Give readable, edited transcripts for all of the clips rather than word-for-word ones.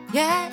Yeah.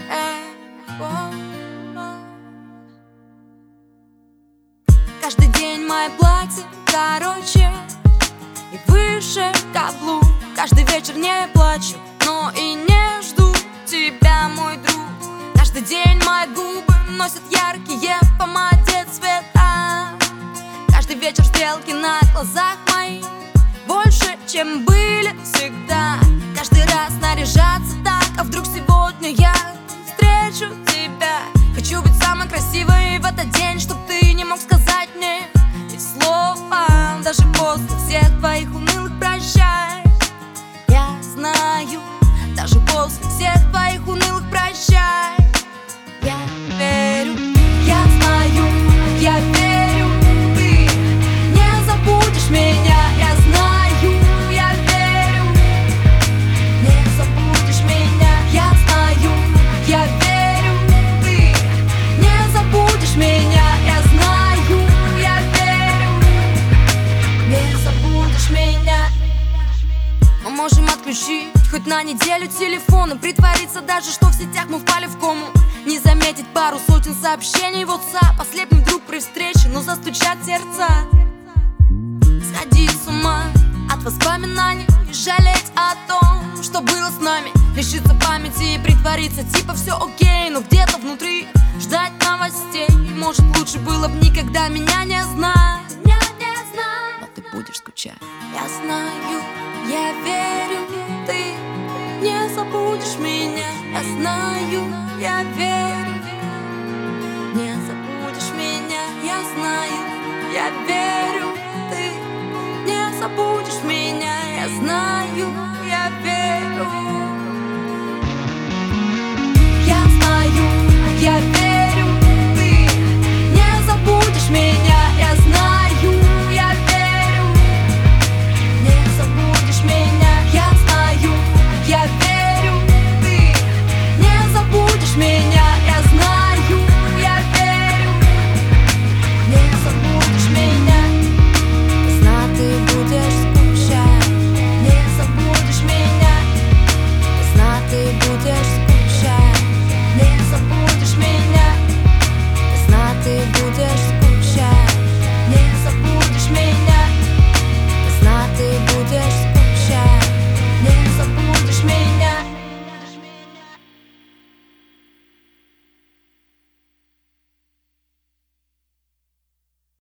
Каждый день мое платье короче и выше каблук. Каждый вечер не плачу, но и не жду тебя, мой друг. Каждый день мои губы носят яркие в помаде цвета. Каждый вечер стрелки на глазах моих больше, чем были всегда. Каждый раз наряжаться так, а вдруг сегодня я встречу тебя. Хочу быть самой красивой в этот день, чтоб ты не мог сказать мне ни слова. Даже после всех твоих унылых прощай. Я знаю, даже после всех твоих унылых прощай. Я верю, я знаю, я верю, ты не забудешь меня. Я знаю, я верю, не забудешь меня. Я знаю, я верю, ты не забудешь меня. Я знаю, я верю, не забудешь меня. Мы можем отключить хоть на неделю телефон и притвориться даже, что в сетях мы впали в кому. Не заметить пару сотен сообщений в WhatsApp, ослепнуть вдруг при встрече, но застучат сердца. Сходить с ума от воспоминаний и жалеть о том, что было с нами. Лишиться памяти и притвориться, типа все окей, но где-то внутри ждать новостей. Может, лучше было бы никогда меня не знать, но ты будешь скучать. Я знаю, я верю, ты не забудешь меня. Я знаю, я верю, не забудешь меня. Я знаю, я верю, ты не забудешь меня. Я знаю, я верю.